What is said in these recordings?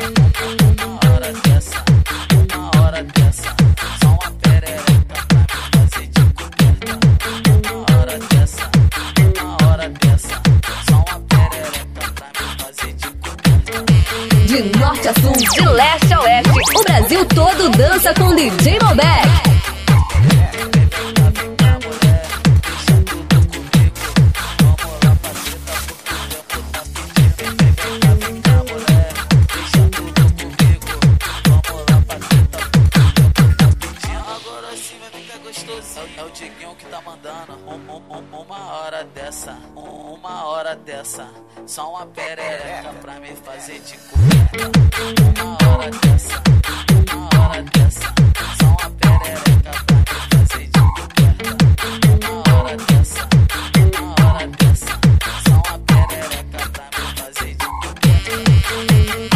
De norte a sul, de leste a oeste, o Brasil todo dança com DJ Malbec. É o Diguinho que tá mandando uma hora dessa, só uma perereca pra me fazer de comer. Uma hora dessa, só uma perereca pra me fazer de comer. Uma hora dessa, só uma perereca pra me fazer de comer.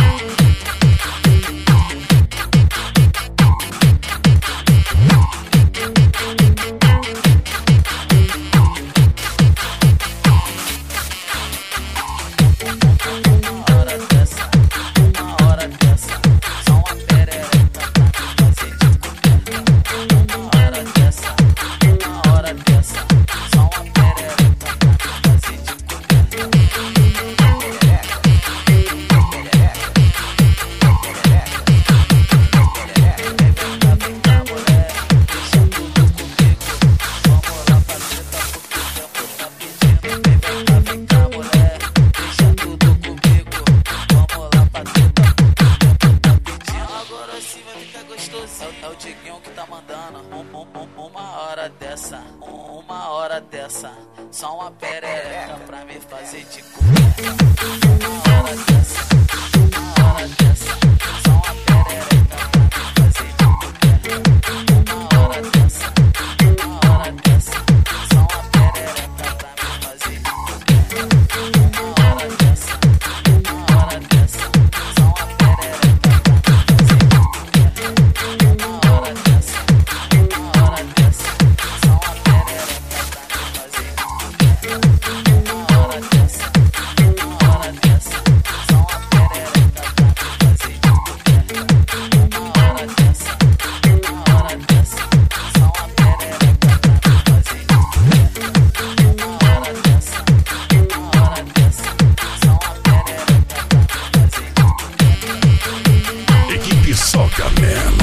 É o Diguinho que tá mandando uma hora dessa, só uma perereca pra me fazer de comer. Uma hora dessa, só uma perereca pra me fazer de comer. Uma hora dessa, só uma perereca pra me fazer de comer. Uma hora dessa, só uma perereca pra me fazer de Equipe Soca Man.